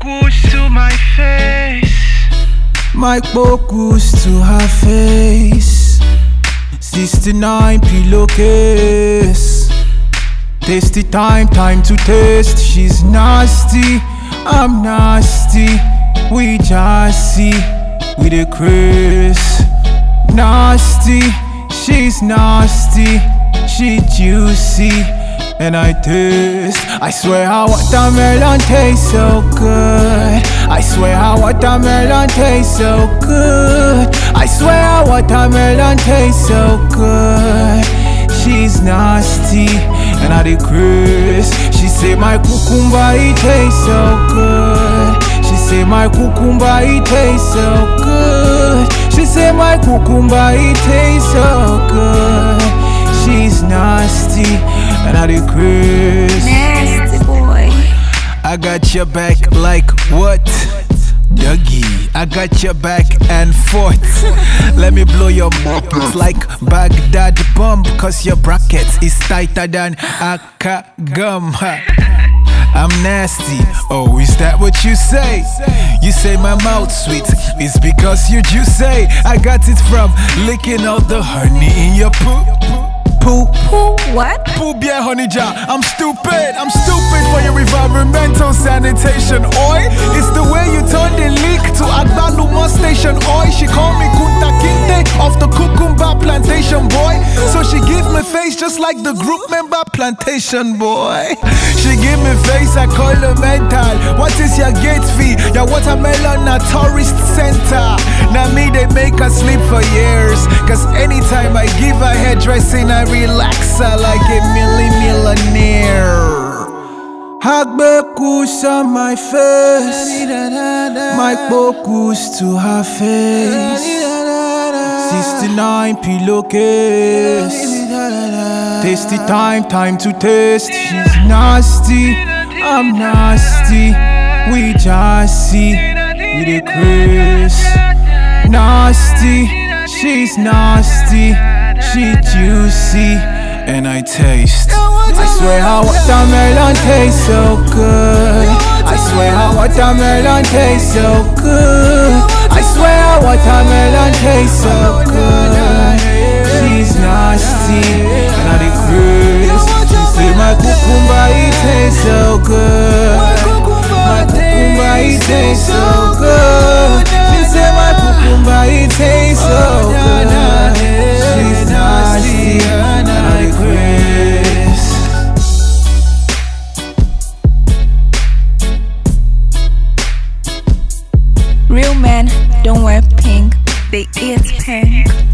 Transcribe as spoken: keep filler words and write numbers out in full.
focus to my face. Mic focus to her face. sixty-nine pillowcase. Tasty time, time to taste. She's nasty, I'm nasty. We just see, we the Chris. Nasty, she's nasty. She juicy, and I taste. I swear how watermelon tastes so good. I swear how watermelon tastes so good. I swear how watermelon tastes so good. She's nasty, and I the Chris. She say my cucumber it tastes so good. She say my cucumber it tastes so good. She say my cucumber it tastes so good. She's nasty, and I the Chris. Nasty boy. I got your back like what? Dougie, I got your back and forth. Let me blow your buckets like Baghdad bomb, cause your brackets is tighter than Aka gum. I'm nasty, oh is that what you say? You say my mouth sweet, it's because you juicy. I got it from licking out the honey in your poop. Poop, Who? What? poop, yeah, honey jar. I'm stupid, I'm stupid for your environmental sanitation. Oi, it's the way you turn the leak to Agbaluma station. Oi, she call me Kunta Kinte of the Cucumber plantation, boy. So she give me face just like the group member plantation, boy. She give me face, I call her mental. What is your gate fee? Your watermelon a tourist center. Now me they make her sleep for years, cause anytime I give her hairdressing I relax her like a milli millionaire. Hagbekus on my face, Mic focus to her face. sixty-nine pillowcase. Tasty time, time to taste. She's nasty, I'm nasty. We just see, we the Chris. Nasty, she's nasty. She juicy, and I taste. I swear how watermelon tastes so good. I swear how watermelon tastes so good. I swear how watermelon tastes so good. She's nasty, and I the Chris. She say my cucumber it tastes so good. My cucumber it tastes so good. She say my cucumber it tastes so good. She's nasty, and I the Chris. Real men don't wear pink, they eat pink.